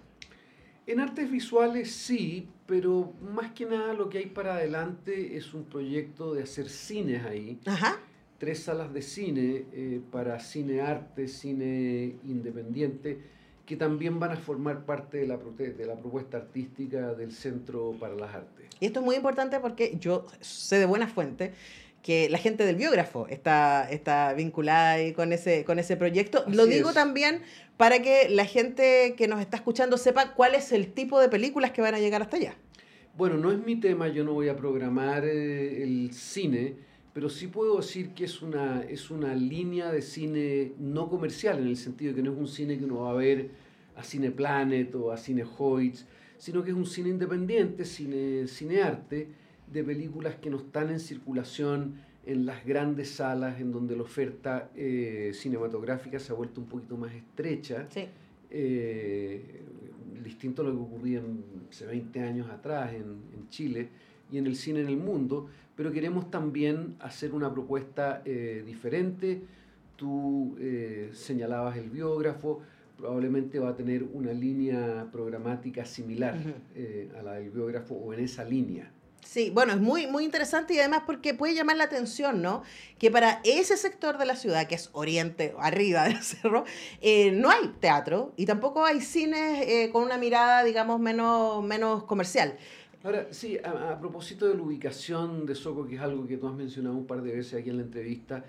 S9: En artes visuales sí, pero más que nada lo que hay para adelante es un proyecto de hacer cines ahí.
S2: Ajá.
S9: Tres salas de cine eh, para cine arte, cine independiente, que también van a formar parte de la, de la propuesta artística del Centro para las Artes.
S2: Y esto es muy importante porque yo sé de buena fuente que la gente del biógrafo está, está vinculada ahí con ese, con ese proyecto.
S9: Así
S2: Lo digo
S9: es.
S2: También para que la gente que nos está escuchando sepa cuál es el tipo de películas que van a llegar hasta allá.
S9: Bueno, no es mi tema, yo no voy a programar eh, el cine, pero sí puedo decir que es una, es una línea de cine no comercial, en el sentido de que no es un cine que uno va a ver a Cine Planet o a Cine Hoyts, sino que es un cine independiente, cine, cine arte, de películas que no están en circulación en las grandes salas, en donde la oferta eh, cinematográfica se ha vuelto un poquito más estrecha,
S2: Sí.
S9: eh, distinto a lo que ocurría en, hace veinte años atrás en, en Chile y en el cine en el mundo, pero queremos también hacer una propuesta eh, diferente. Tú eh, señalabas el biógrafo, probablemente va a tener una línea programática similar uh-huh. eh, a la del biógrafo, o en esa línea.
S2: Sí, bueno, es muy, muy interesante, y además porque puede llamar la atención, ¿no? Que para ese sector de la ciudad, que es oriente, arriba del cerro, eh, no hay teatro y tampoco hay cines eh, con una mirada, digamos, menos, menos comercial.
S9: Ahora, sí, a, a propósito de la ubicación de Soco, que es algo que tú has mencionado un par de veces aquí en la entrevista,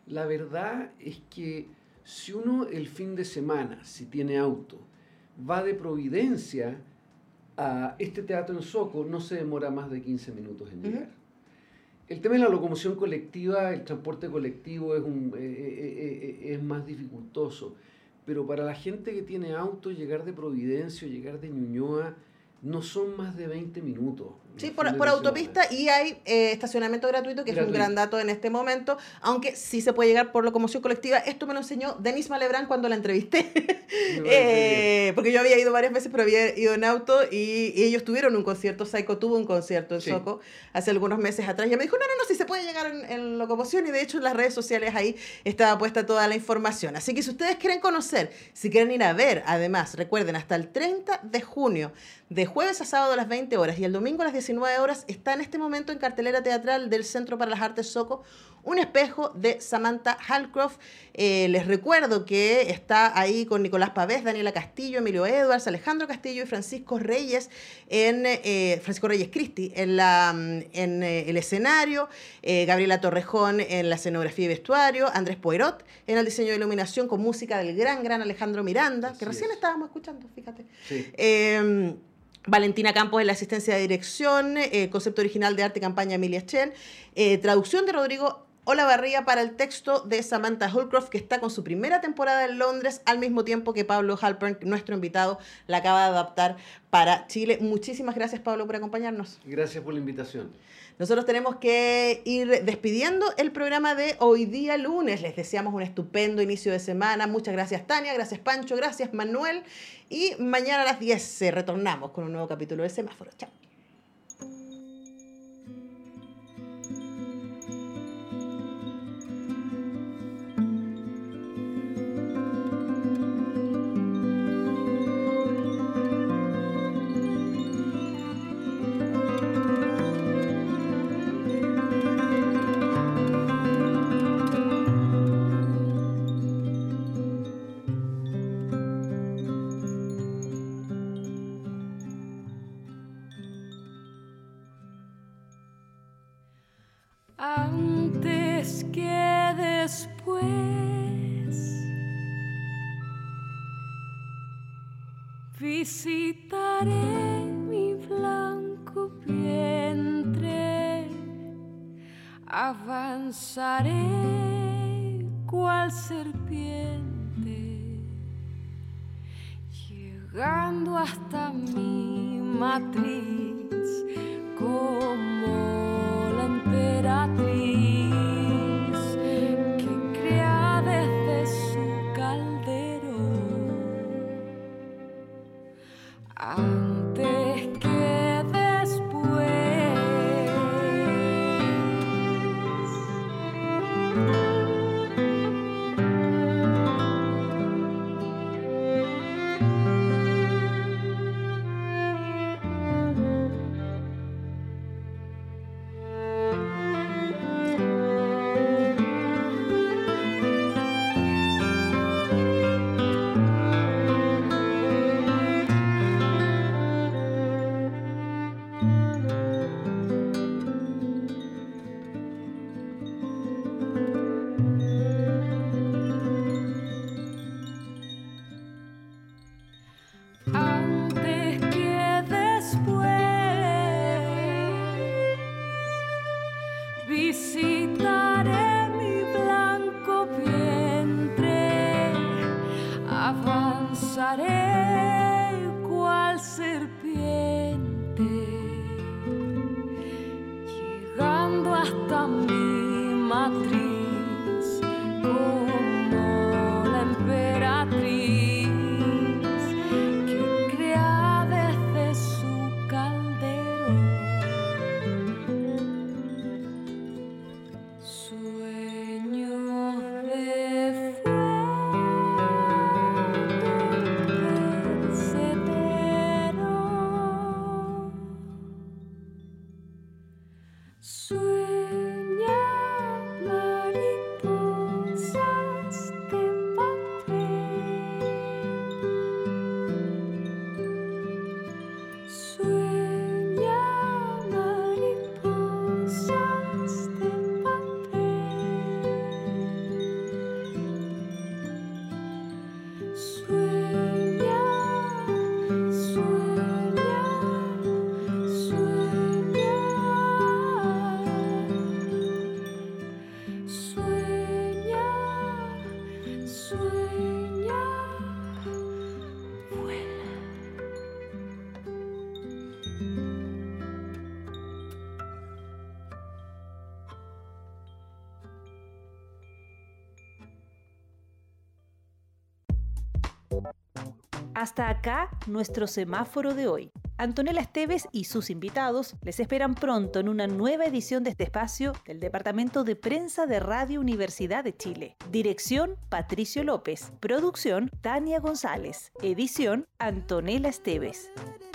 S9: La verdad es que si uno el fin de semana, si tiene auto, va de Providencia a este teatro en Soco, no se demora más de quince minutos en llegar. Uh-huh. El tema de la locomoción colectiva, el transporte colectivo es, un, eh, eh, eh, es más dificultoso, pero para la gente que tiene auto, llegar de Providencia o llegar de Ñuñoa no son más de veinte minutos.
S2: Sí, por, por autopista, y hay eh, estacionamiento gratuito, que gratuito. Es un gran dato en este momento, aunque sí se puede llegar por locomoción colectiva. Esto me lo enseñó Denise Malebrán cuando la entrevisté, eh, porque yo había ido varias veces, pero había ido en auto, y, y ellos tuvieron un concierto, Psycho tuvo un concierto en sí. Soco hace algunos meses atrás, y ella me dijo, no, no, no, sí se puede llegar en, en locomoción, y de hecho en las redes sociales ahí estaba puesta toda la información. Así que si ustedes quieren conocer, si quieren ir a ver, además, recuerden, hasta el treinta de junio, de jueves a sábado a las veinte horas y el domingo a las diecinueve horas, está en este momento en cartelera teatral del Centro para las Artes Soco Un espejo de Samantha Hallcroft. Eh, les recuerdo que está ahí con Nicolás Pavés, Daniela Castillo, Emilio Edwards, Alejandro Castillo y Francisco Reyes, en eh, Francisco Reyes Cristi en, la, en eh, el escenario, eh, Gabriela Torrejón en la escenografía y vestuario, Andrés Poirot en el diseño de iluminación con música del gran, gran Alejandro Miranda, que Así recién es. estábamos escuchando, fíjate. Sí. Eh, Valentina Campos en la asistencia de dirección, eh, concepto original de arte y campaña Emilia Chen, eh, traducción de Rodrigo Olavarría para el texto de Samantha Hallcroft, que está con su primera temporada en Londres, al mismo tiempo que Pablo Halpern, nuestro invitado, la acaba de adaptar para Chile. Muchísimas gracias, Pablo, por acompañarnos.
S9: Gracias por la invitación.
S2: Nosotros tenemos que ir despidiendo el programa de hoy día lunes. Les deseamos un estupendo inicio de semana. Muchas gracias, Tania, gracias, Pancho, gracias, Manuel. Y mañana a las diez eh, retornamos con un nuevo capítulo de Semáforo. Chao.
S10: Antes que después, visitaré mi blanco vientre, avanzaré cual serpiente, llegando hasta mi matriz como la emperatriz que crea desde su caldero. Antes que después, visitaré mi blanco vientre, avanzaré cual serpiente, llegando hasta mi matriz como la emperatriz que crea desde su caldero. Sueños de fuego percebero, sueña más.
S1: Hasta acá nuestro semáforo de hoy. Antonella Esteves y sus invitados les esperan pronto en una nueva edición de este espacio del Departamento de Prensa de Radio Universidad de Chile. Dirección, Patricio López. Producción, Tania González. Edición, Antonella Esteves.